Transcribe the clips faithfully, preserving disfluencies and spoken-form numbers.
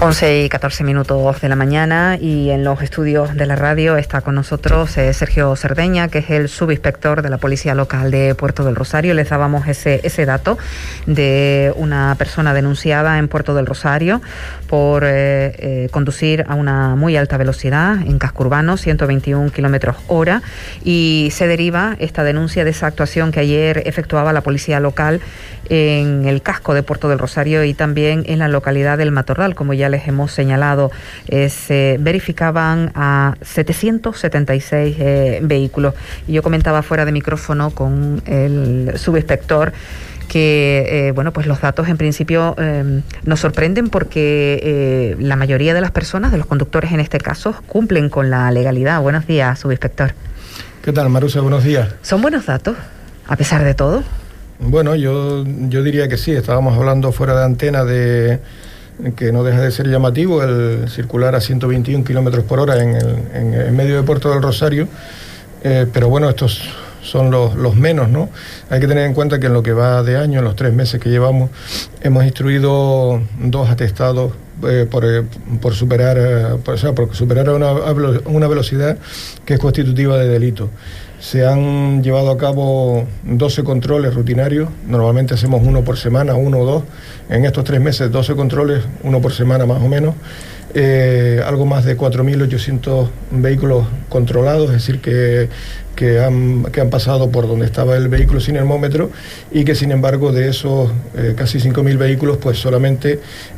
once y catorce minutos de la mañana, y en los estudios de la radio está con nosotros eh, Sergio Cerdeña, que es el subinspector de la Policía Local de Puerto del Rosario. Les dábamos ese, ese dato de una persona denunciada en Puerto del Rosario por eh, eh, conducir a una muy alta velocidad en casco urbano, ciento veintiún kilómetros hora, y se deriva esta denuncia de esa actuación que ayer efectuaba la Policía Local en el casco de Puerto del Rosario y también en la localidad del Matorral. Como ya les hemos señalado, eh, se verificaban a setecientos setenta y seis eh, vehículos. Y yo comentaba fuera de micrófono con el subinspector que eh, bueno, pues los datos en principio eh, nos sorprenden porque eh, la mayoría de las personas, de los conductores en este caso, cumplen con la legalidad. Buenos días, subinspector. ¿Qué tal, Marusa? Buenos días. ¿Son buenos datos, a pesar de todo? Bueno, yo, yo diría que sí. Estábamos hablando fuera de antena de que no deja de ser llamativo el circular a ciento veintiún kilómetros por hora en, el, en, en medio de Puerto del Rosario, eh, pero bueno, estos son los, los menos, ¿no? Hay que tener en cuenta que en lo que va de año, en los tres meses que llevamos, hemos instruido dos atestados eh, por, eh, por superar, eh, por, o sea, por superar una, una velocidad que es constitutiva de delito. Se han llevado a cabo doce controles rutinarios, normalmente hacemos uno por semana, uno o dos. En estos tres meses, doce controles, uno por semana más o menos. Eh, algo más de cuatro mil ochocientos vehículos controlados, es decir, que, que, han, que han pasado por donde estaba el vehículo sin termómetro, y que sin embargo de esos eh, casi cinco mil vehículos, pues solamente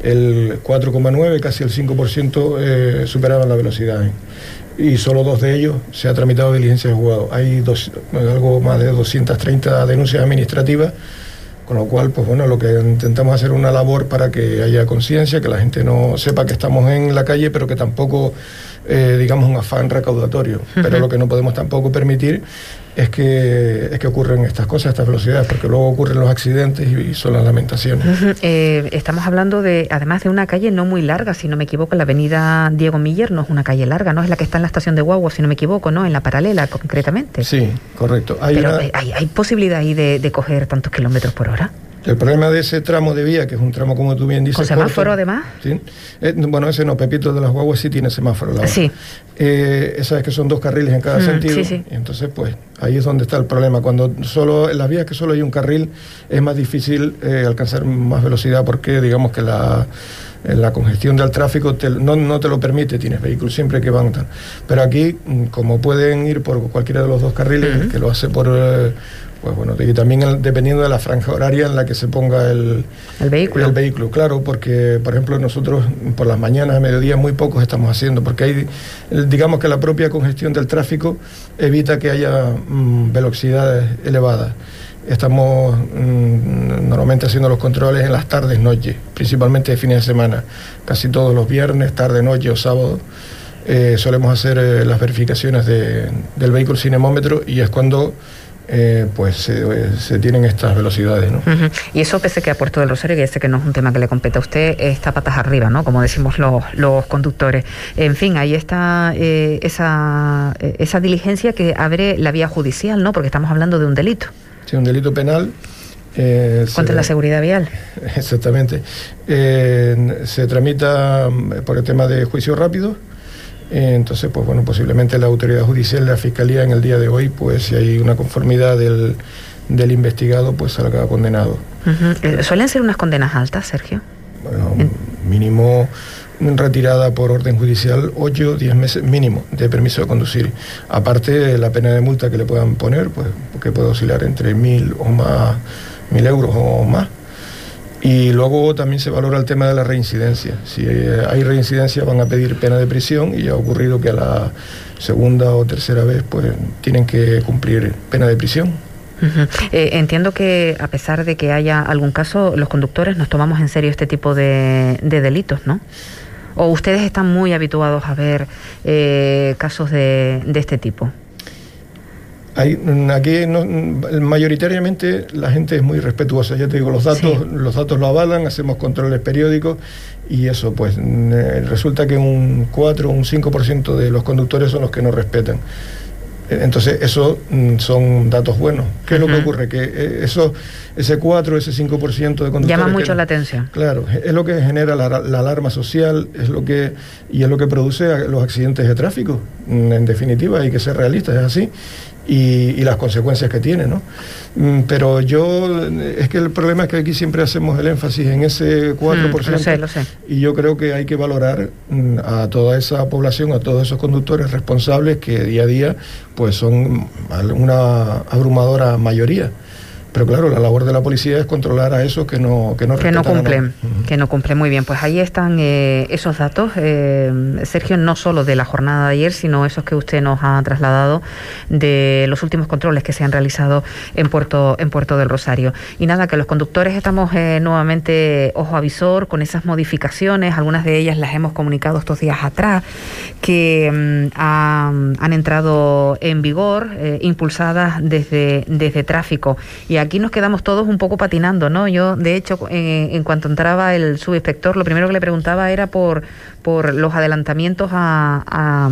el cuatro coma nueve, casi el cinco por ciento eh, superaban la velocidad. ¿eh? Y solo dos de ellos se ha tramitado diligencia de juzgado. Hay dos, algo más de doscientas treinta denuncias administrativas, con lo cual, pues bueno, lo que intentamos hacer es una labor para que haya conciencia, que la gente no sepa que estamos en la calle, pero que tampoco, eh, digamos, un afán recaudatorio. Uh-huh. Pero lo que no podemos tampoco permitir es que, es que ocurren estas cosas, estas velocidades, porque luego ocurren los accidentes y, y son las lamentaciones. Uh-huh. eh, estamos hablando de, además de una calle no muy larga, si no me equivoco, la avenida Diego Miller no es una calle larga, ¿no? Es la que está en la estación de Guagua, si no me equivoco, ¿no? En la paralela, concretamente. Sí, correcto. Hay Pero una... ¿hay, hay posibilidad ahí de, de coger tantos kilómetros por hora? El problema de ese tramo de vía, que es un tramo, como tú bien dices... ¿Con semáforo, corto, además? ¿sí? Eh, bueno, ese no, Pepito de las Guaguas sí tiene semáforo. La sí. Eh, esa es que son dos carriles en cada mm, sentido. Sí, sí. Y entonces, pues, ahí es donde está el problema. Cuando solo en las vías que solo hay un carril, es más difícil eh, alcanzar más velocidad, porque digamos que la... la congestión del tráfico te, no, no te lo permite, tienes vehículos siempre que van tan... Pero aquí, como pueden ir por cualquiera de los dos carriles, uh-huh. el que lo hace por... Eh, pues bueno, y también el, dependiendo de la franja horaria en la que se ponga el, el vehículo. El vehículo, claro, porque, por ejemplo, nosotros por las mañanas, a mediodía, muy pocos estamos haciendo, porque hay, digamos que la propia congestión del tráfico evita que haya mmm, velocidades elevadas. Estamos mmm, normalmente haciendo los controles en las tardes, noches, principalmente de fines de semana, casi todos los viernes, tarde, noche o sábado. Eh, solemos hacer eh, las verificaciones de, del vehículo sin termómetro, y es cuando eh, pues se, eh, se tienen estas velocidades, ¿no? Uh-huh. Y eso, pese que a Puerto del Rosario, que ya sé que no es un tema que le compete a usted, está patas arriba, ¿no? Como decimos los, los conductores. En fin, ahí está eh, esa, esa diligencia que abre la vía judicial, ¿no? Porque estamos hablando de un delito. Sí, un delito penal. Eh, Contra se, la seguridad vial. Exactamente. Eh, se tramita por el tema de juicio rápido. Eh, entonces, pues bueno, posiblemente la autoridad judicial, la fiscalía, en el día de hoy, pues si hay una conformidad del, del investigado, pues salga condenado. Uh-huh. ¿Suelen ser unas condenas altas, Sergio? Bueno, en... mínimo retirada por orden judicial, ocho o diez meses mínimo de permiso de conducir. Aparte de la pena de multa que le puedan poner, pues que puede oscilar entre mil o más, mil euros o más. Y luego también se valora el tema de la reincidencia. Si hay reincidencia, van a pedir pena de prisión, y ya ha ocurrido que a la segunda o tercera vez pues tienen que cumplir pena de prisión. Uh-huh. Eh, entiendo que, a pesar de que haya algún caso, los conductores nos tomamos en serio este tipo de, de delitos, ¿no? ¿O ustedes están muy habituados a ver eh, casos de, de este tipo? Hay, aquí no, mayoritariamente la gente es muy respetuosa. Ya te digo, los datos, sí. los datos lo avalan, hacemos controles periódicos, y eso, pues eh, resulta que un cuatro o un cinco por ciento de los conductores son los que no respetan. Entonces, eso mm, son datos buenos. ¿Qué uh-huh. es lo que ocurre? Que eso, ese cuatro, ese cinco por ciento de conductores... Llama mucho que, la atención. Claro, es lo que genera la, la alarma social, es lo que y es lo que produce los accidentes de tráfico. En definitiva, hay que ser realistas, es así. Y, y las consecuencias que tiene, ¿no? Pero yo, es que el problema es que aquí siempre hacemos el énfasis en ese cuatro por ciento, mm, lo sé, lo sé. Y yo creo que hay que valorar a toda esa población, a todos esos conductores responsables que día a día pues son una abrumadora mayoría. Pero claro, la labor de la policía es controlar a esos que no que no, que no cumplen, uh-huh. que no cumplen muy bien. Pues ahí están eh, esos datos, eh, Sergio, no solo de la jornada de ayer, sino esos que usted nos ha trasladado de los últimos controles que se han realizado en Puerto en Puerto del Rosario. Y nada, que los conductores estamos eh, nuevamente ojo a visor con esas modificaciones, algunas de ellas las hemos comunicado estos días atrás, que um, ha, han entrado en vigor, eh, impulsadas desde, desde tráfico. Y aquí nos quedamos todos un poco patinando, ¿no? Yo, de hecho, eh, en cuanto entraba el subinspector, lo primero que le preguntaba era por, por los adelantamientos a, a,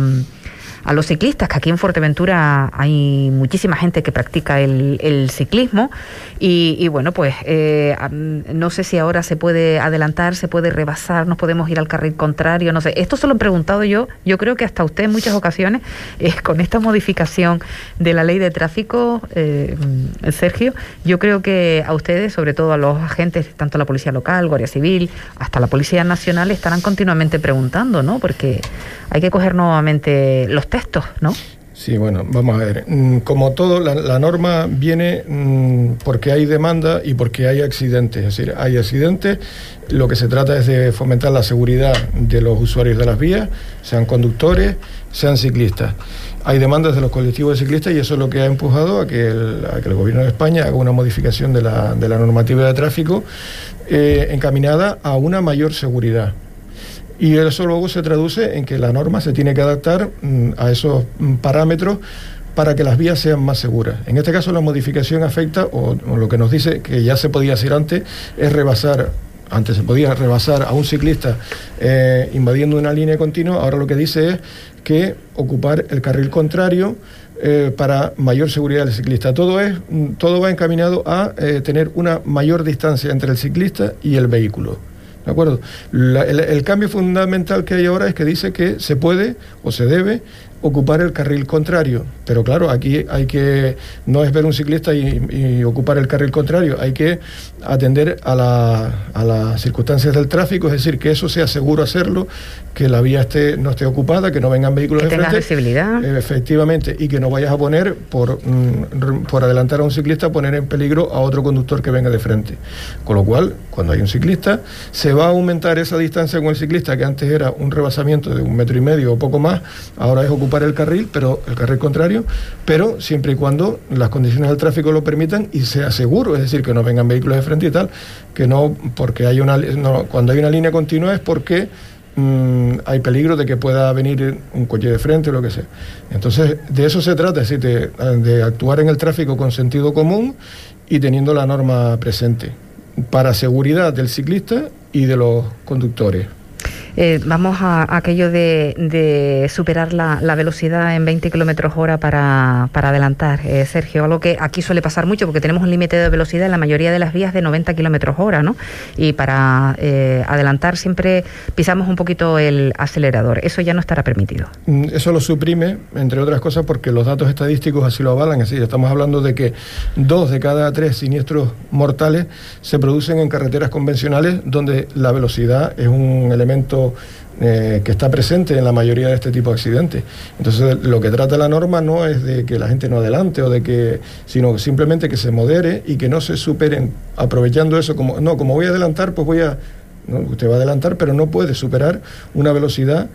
a los ciclistas, que aquí en Fuerteventura hay muchísima gente que practica el, el ciclismo y, y bueno, pues eh, no sé si ahora se puede adelantar, se puede rebasar, nos podemos ir al carril contrario, no sé. Esto se lo he preguntado yo, yo creo que hasta usted en muchas ocasiones, eh, con esta modificación de la ley de tráfico, eh, Sergio, yo creo que a ustedes, sobre todo a los agentes, tanto la Policía Local, Guardia Civil, hasta la Policía Nacional, estarán continuamente preguntando, ¿no? Porque hay que coger nuevamente los textos, ¿no? Sí, bueno, vamos a ver. Como todo, la, la norma viene mmm, porque hay demanda y porque hay accidentes. Es decir, hay accidentes, lo que se trata es de fomentar la seguridad de los usuarios de las vías, sean conductores, sean ciclistas. Hay demandas de los colectivos de ciclistas y eso es lo que ha empujado a que el, a que el Gobierno de España haga una modificación de la, de la normativa de tráfico eh, encaminada a una mayor seguridad. Y eso luego se traduce en que la norma se tiene que adaptar mm, a esos mm, parámetros para que las vías sean más seguras. En este caso la modificación afecta, o, o lo que nos dice que ya se podía hacer antes, es rebasar, antes se podía rebasar a un ciclista eh, invadiendo una línea continua, ahora lo que dice es que ocupar el carril contrario eh, para mayor seguridad del ciclista. Todo, es, todo va encaminado a eh, tener una mayor distancia entre el ciclista y el vehículo. ¿De acuerdo? La, el, el cambio fundamental que hay ahora es que dice que se puede o se debe ocupar el carril contrario, pero claro, aquí hay que, no es ver un ciclista y, y ocupar el carril contrario, hay que atender a, la, a las circunstancias del tráfico, es decir, que eso sea seguro hacerlo, que la vía esté, no esté ocupada, que no vengan vehículos de frente. Que tengas visibilidad. Eh, efectivamente, y que no vayas a poner, por, mm, por adelantar a un ciclista, poner en peligro a otro conductor que venga de frente. Con lo cual, cuando hay un ciclista, se va a aumentar esa distancia con el ciclista, que antes era un rebasamiento de un metro y medio o poco más, ahora es ocupar el carril, pero el carril contrario, pero siempre y cuando las condiciones del tráfico lo permitan y sea seguro, es decir, que no vengan vehículos de frente y tal, que no, porque hay una, no, cuando hay una línea continua es porque mmm, hay peligro de que pueda venir un coche de frente o lo que sea. Entonces, de eso se trata, es decir, de, de actuar en el tráfico con sentido común y teniendo la norma presente, para seguridad del ciclista y de los conductores. Eh, vamos a, a aquello de, de superar la, la velocidad en veinte kilómetros hora para, para adelantar, eh, Sergio, algo que aquí suele pasar mucho porque tenemos un límite de velocidad en la mayoría de las vías de noventa kilómetros hora, ¿no? Y para eh, adelantar siempre pisamos un poquito el acelerador. Eso ya no estará permitido. Eso lo suprime, entre otras cosas, porque los datos estadísticos así lo avalan. Así, estamos hablando de que dos de cada tres siniestros mortales se producen en carreteras convencionales donde la velocidad es un elemento Eh, que está presente en la mayoría de este tipo de accidentes. Entonces, lo que trata la norma no es de que la gente no adelante o de que, sino simplemente que se modere y que no se superen, aprovechando eso como, no, como voy a adelantar, pues voy a, no, usted va a adelantar, pero no puede superar una velocidad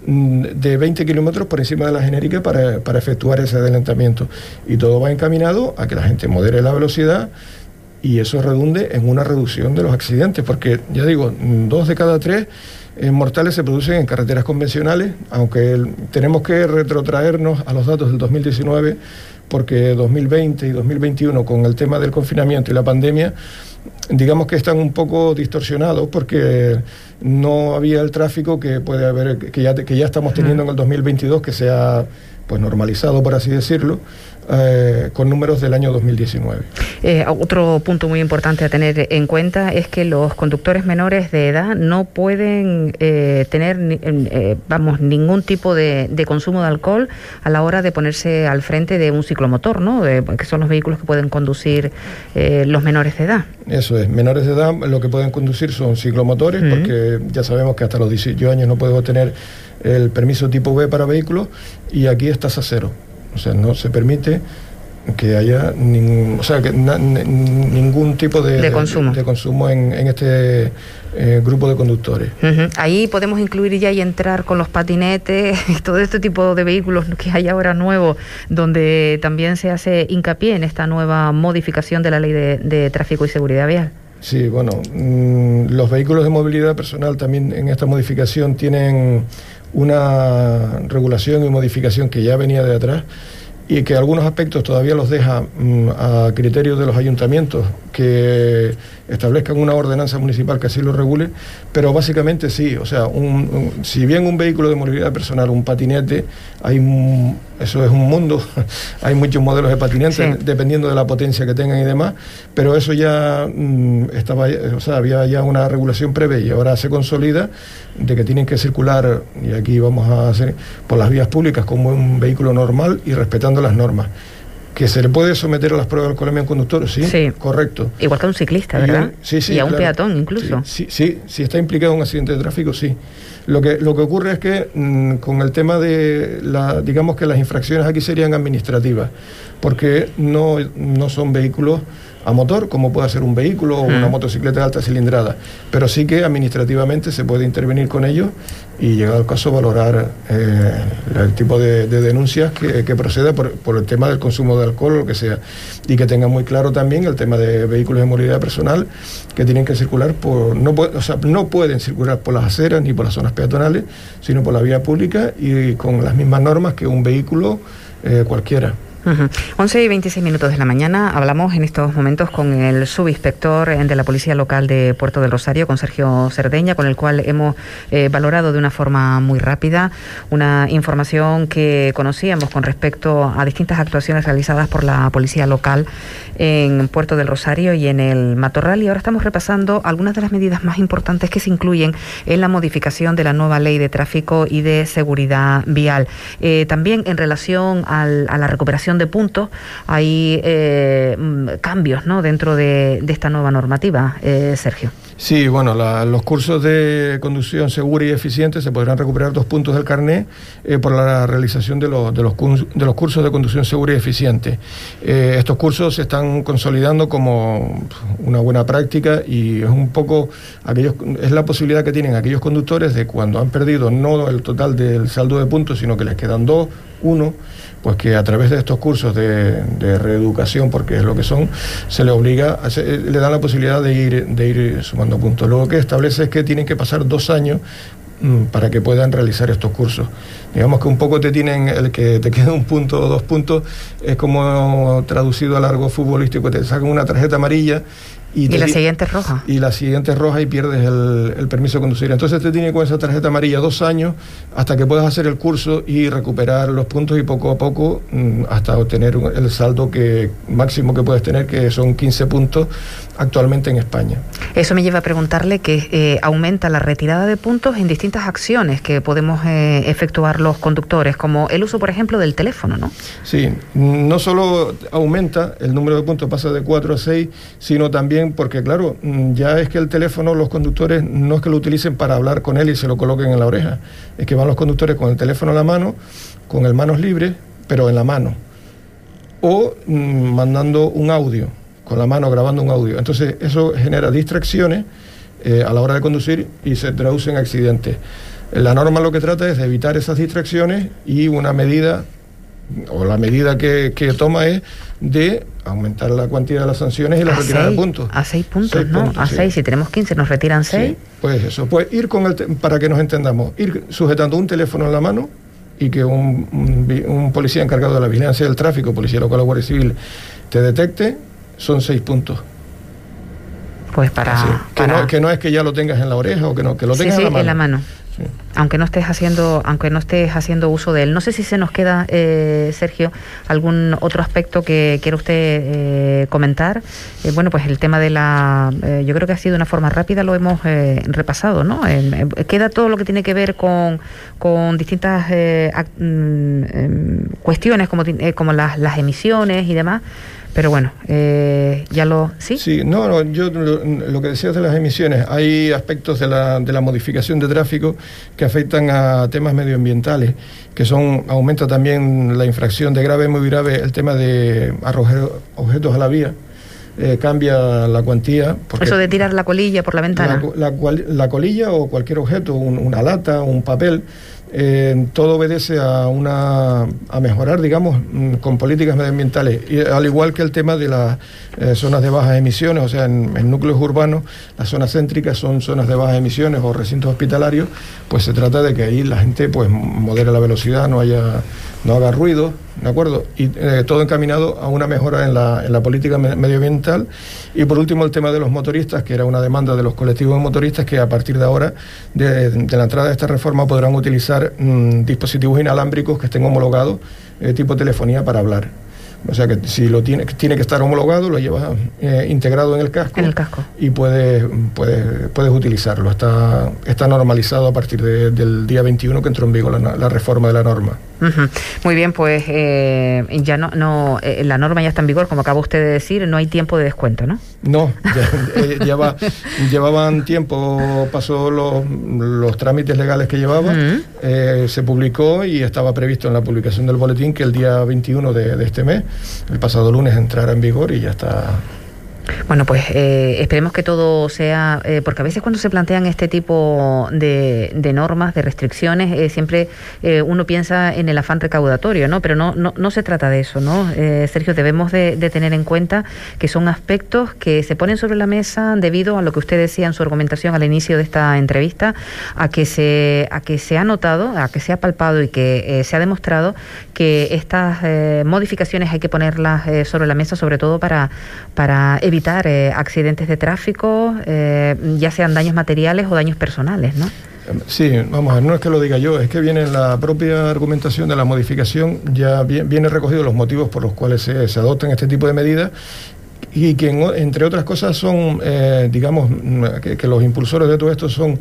de veinte kilómetros por encima de la genérica para, para efectuar ese adelantamiento. Y todo va encaminado a que la gente modere la velocidad y eso redunde en una reducción de los accidentes, porque, ya digo, dos de cada tres Eh, mortales se producen en carreteras convencionales, aunque el, tenemos que retrotraernos a los datos del dos mil diecinueve, porque dos mil veinte y dos mil veintiuno, con el tema del confinamiento y la pandemia, digamos que están un poco distorsionados porque no había el tráfico que puede haber, que ya, que ya estamos teniendo en el dos mil veintidós, que se ha pues normalizado, por así decirlo, eh, con números del año dos mil diecinueve. Eh, otro punto muy importante a tener en cuenta es que los conductores menores de edad no pueden eh, tener eh, vamos, ningún tipo de, de consumo de alcohol a la hora de ponerse al frente de un ciclomotor, ¿no? Eh, que son los vehículos que pueden conducir eh, los menores de edad. Eso es, menores de edad lo que pueden conducir son ciclomotores, uh-huh. porque ya sabemos que hasta los dieciocho años no podemos tener el permiso tipo B para vehículos, y aquí es tasa cero. O sea, no se permite que haya ningún, o sea, que na, n- ningún tipo de, de consumo, de, de consumo en, en este eh, grupo de conductores. Uh-huh. Ahí podemos incluir ya y entrar con los patinetes y todo este tipo de vehículos que hay ahora nuevos, donde también se hace hincapié en esta nueva modificación de la ley de, de tráfico y seguridad vial. Sí, bueno, mmm, los vehículos de movilidad personal también en esta modificación tienen una regulación y modificación que ya venía de atrás y que algunos aspectos todavía los deja mmm, a criterio de los ayuntamientos que establezcan una ordenanza municipal que así lo regule, pero básicamente sí, o sea, un, un, si bien un vehículo de movilidad personal, un patinete, hay un, eso es un mundo, hay muchos modelos de patinetes, sí. dependiendo de la potencia que tengan y demás, pero eso ya mmm, estaba, o sea, había ya una regulación previa y ahora se consolida de que tienen que circular, y aquí vamos a hacer, por las vías públicas como un vehículo normal y respetando las normas. ¿Que se le puede someter a las pruebas de alcoholemia a un conductor? Sí, sí, correcto. Igual que a un ciclista, ¿verdad? Y, sí, sí, y a un claro. peatón incluso. Sí, sí, sí, si está implicado en un accidente de tráfico, sí. Lo que, lo que ocurre es que mmm, con el tema de, la, digamos que las infracciones aquí serían administrativas, porque no, no son vehículos a motor, como puede ser un vehículo o una motocicleta de alta cilindrada, pero sí que administrativamente se puede intervenir con ellos y, llegado el caso, valorar eh, el tipo de, de denuncias que, que proceda por, por el tema del consumo de alcohol o lo que sea, y que tengan muy claro también el tema de vehículos de movilidad personal que tienen que circular por, no, o sea, no pueden circular por las aceras ni por las zonas peatonales, sino por la vía pública y con las mismas normas que un vehículo eh, cualquiera. Uh-huh. once y veintiséis minutos de la mañana. Hablamos en estos momentos con el subinspector de la Policía Local de Puerto del Rosario, con Sergio Cerdeña, con el cual hemos eh, valorado de una forma muy rápida una información que conocíamos con respecto a distintas actuaciones realizadas por la Policía Local en Puerto del Rosario y en el Matorral, y ahora estamos repasando algunas de las medidas más importantes que se incluyen en la modificación de la nueva ley de tráfico y de seguridad vial. Eh, también en relación al, a la recuperación de puntos hay eh, cambios, ¿no?, dentro de, de esta nueva normativa, eh, Sergio. Sí, bueno, la, los cursos de conducción segura y eficiente se podrán recuperar dos puntos del carnet eh, por la realización de los, de, los, de los cursos de conducción segura y eficiente. Eh, estos cursos se están consolidando como una buena práctica y es un poco aquellos, es la posibilidad que tienen aquellos conductores de, cuando han perdido no el total del saldo de puntos, sino que les quedan dos, uno, pues que a través de estos cursos de, de reeducación, porque es lo que son, se le obliga, a, se, le dan la posibilidad de ir, de ir sumando puntos. Lo que establece es que tienen que pasar dos años mmm, para que puedan realizar estos cursos. Digamos que un poco te tienen, el que te queda un punto o dos puntos, es como traducido a largo futbolístico, te sacan una tarjeta amarilla y, y la siguiente es roja. Y la siguiente es roja y pierdes el, el permiso de conducir. Entonces te tiene con esa tarjeta amarilla dos años hasta que puedas hacer el curso y recuperar los puntos y poco a poco mmm, hasta obtener el saldo que máximo que puedes tener, que son quince puntos actualmente en España. Eso me lleva a preguntarle que eh, aumenta la retirada de puntos en distintas acciones que podemos eh, efectuar los conductores, como el uso, por ejemplo, del teléfono, ¿no? Sí, no solo aumenta el número de puntos, pasa de cuatro a seis, sino también porque, claro, ya es que el teléfono los conductores no es que lo utilicen para hablar con él y se lo coloquen en la oreja, es que van los conductores con el teléfono en la mano, con el manos libres, pero en la mano, o mmm, mandando un audio, con la mano grabando un audio. Entonces eso genera distracciones eh, a la hora de conducir y se traduce en accidentes. La norma lo que trata es de evitar esas distracciones y una medida, o la medida que, que toma es de aumentar la cantidad de las sanciones y la retirada de puntos. A seis puntos, seis ¿no? Puntos, a sí. seis, si tenemos quince nos retiran seis. Sí, pues eso, pues ir con el, te- para que nos entendamos, ir sujetando un teléfono en la mano y que un, un, un policía encargado de la vigilancia del tráfico, policía local o guardia civil, te detecte, son seis puntos. Pues para... Que, para... No, que no es que ya lo tengas en la oreja o que no, que lo tengas sí, sí, en la mano. en la mano. Sí. Aunque no estés haciendo, aunque no estés haciendo uso de él. No sé si se nos queda, eh, Sergio, algún otro aspecto que quiera usted eh, comentar. Eh, bueno, pues el tema de la, eh, yo creo que ha sido de una forma rápida, lo hemos eh, repasado, ¿no? Eh, eh, queda todo lo que tiene que ver con, con distintas eh, act, eh, cuestiones como, eh, como las, las emisiones y demás. Pero bueno, eh, ya lo... ¿Sí? Sí, no, no yo lo, lo que decías de las emisiones, hay aspectos de la, de la modificación de tráfico que afectan a temas medioambientales, que son, aumenta también la infracción de grave, muy grave, el tema de arrojar objetos a la vía, eh, cambia la cuantía. Eso de tirar la colilla por la ventana. La, la, la colilla o cualquier objeto, un, una lata, un papel... Eh, todo obedece a una a mejorar, digamos, con políticas medioambientales, y al igual que el tema de las eh, zonas de bajas emisiones, o sea, en, en núcleos urbanos, las zonas céntricas son zonas de bajas emisiones o recintos hospitalarios, pues se trata de que ahí la gente pues modere la velocidad, no haya no haga ruido, ¿de acuerdo? Y eh, todo encaminado a una mejora en la, en la política medioambiental. Y por último el tema de los motoristas, que era una demanda de los colectivos de motoristas, que a partir de ahora, de, de la entrada de esta reforma, podrán utilizar mmm, dispositivos inalámbricos que estén homologados, eh, tipo telefonía, para hablar. O sea que si lo tiene, tiene que estar homologado, lo llevas eh, integrado en el casco. En el casco. Y puedes, puedes, puedes utilizarlo. Está, está normalizado a partir de, del día veintiuno que entró en vigor la, la reforma de la norma. Uh-huh. Muy bien, pues eh, ya no, no eh, la norma ya está en vigor, como acaba usted de decir, no hay tiempo de descuento, ¿no? No, ya, eh, lleva, llevaban tiempo, pasó los, los trámites legales que llevaba, uh-huh. eh, se publicó y estaba previsto en la publicación del boletín que el día veintiuno de, de este mes, el pasado lunes, entrara en vigor y ya está. Bueno, pues eh, esperemos que todo sea, eh, porque a veces cuando se plantean este tipo de, de normas, de restricciones, eh, siempre eh, uno piensa en el afán recaudatorio, ¿no? Pero no, no, no se trata de eso, ¿no? Eh, Sergio, debemos de, de tener en cuenta que son aspectos que se ponen sobre la mesa debido a lo que usted decía en su argumentación al inicio de esta entrevista, a que se, a que se ha notado, a que se ha palpado y que eh, se ha demostrado que estas eh, modificaciones hay que ponerlas eh, sobre la mesa, sobre todo para, para evitar evitar eh, accidentes de tráfico, eh, ya sean daños materiales o daños personales, ¿no? Sí, vamos a ver, no es que lo diga yo, es que viene en la propia argumentación de la modificación, ya viene recogido los motivos por los cuales se, se adoptan este tipo de medidas, y que entre otras cosas son, eh, digamos, que, que los impulsores de todo esto son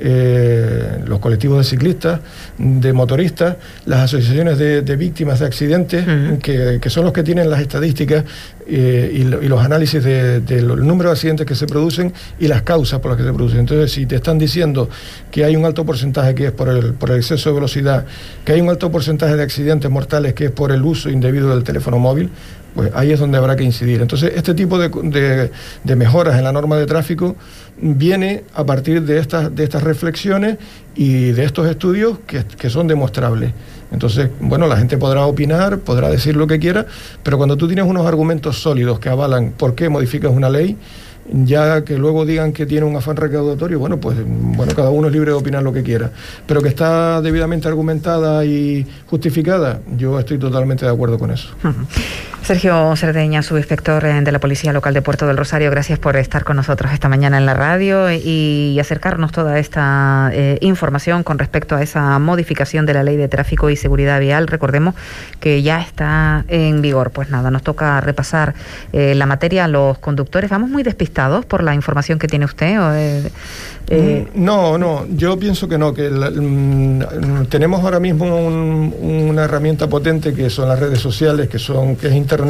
eh, los colectivos de ciclistas, de motoristas, las asociaciones de, de víctimas de accidentes, uh-huh. que, que son los que tienen las estadísticas eh, y, y los análisis del de, de número de accidentes que se producen y las causas por las que se producen. Entonces, si te están diciendo que hay un alto porcentaje que es por el, por el exceso de velocidad, que hay un alto porcentaje de accidentes mortales que es por el uso indebido del teléfono móvil, pues ahí es donde habrá que incidir. Entonces, este tipo de, de, de mejoras en la norma de tráfico viene a partir de estas, de estas reflexiones y de estos estudios que, que son demostrables. Entonces, bueno, la gente podrá opinar, podrá decir lo que quiera, pero cuando tú tienes unos argumentos sólidos que avalan por qué modificas una ley, ya que luego digan que tiene un afán recaudatorio, bueno, pues bueno, cada uno es libre de opinar lo que quiera, pero que está debidamente argumentada y justificada, yo estoy totalmente de acuerdo con eso. Uh-huh. Sergio Cerdeña, subinspector de la Policía Local de Puerto del Rosario, gracias por estar con nosotros esta mañana en la radio y acercarnos toda esta eh, información con respecto a esa modificación de la Ley de Tráfico y Seguridad Vial. Recordemos que ya está en vigor. Pues nada, nos toca repasar eh, la materia a los conductores. Vamos muy despistados por la información que tiene usted. ¿O, eh, eh... No, no, yo pienso que no, que la, mm, tenemos ahora mismo un, una herramienta potente que son las redes sociales, que son que es Internet,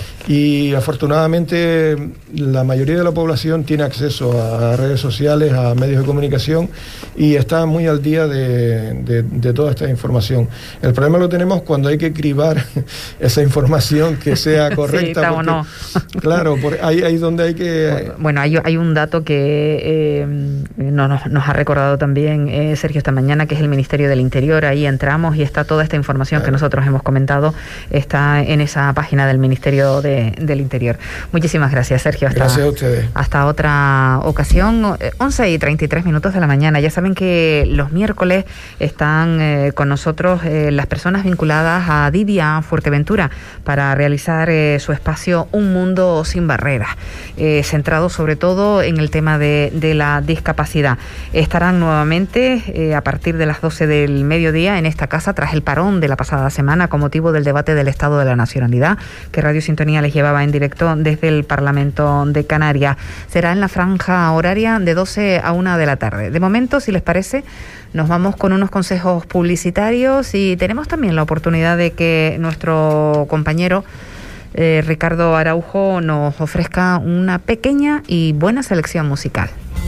y afortunadamente la mayoría de la población tiene acceso a redes sociales, a medios de comunicación y está muy al día de, de, de toda esta información. El problema lo tenemos cuando hay que cribar esa información que sea correcta. Sí, porque, no. Claro, por ahí, ahí donde hay que... Bueno, hay, hay un dato que eh, nos, nos ha recordado también eh, Sergio esta mañana, que es el Ministerio del Interior. Ahí entramos y está toda esta información claro. que nosotros hemos comentado, está en esa página del al Ministerio de, del Interior. Muchísimas gracias, Sergio. Hasta, gracias a ustedes. Hasta otra ocasión. once y treinta y tres minutos de la mañana. Ya saben que los miércoles están eh, con nosotros eh, las personas vinculadas a Didia Fuerteventura para realizar eh, su espacio Un Mundo Sin Barreras, eh, centrado sobre todo en el tema de, de la discapacidad. Estarán nuevamente eh, a partir de las doce del mediodía en esta casa tras el parón de la pasada semana con motivo del debate del Estado de la Nacionalidad que Radio Sintonía les llevaba en directo desde el Parlamento de Canarias. Será en la franja horaria de doce a una de la tarde. De momento, si les parece, nos vamos con unos consejos publicitarios y tenemos también la oportunidad de que nuestro compañero eh, Ricardo Araujo nos ofrezca una pequeña y buena selección musical.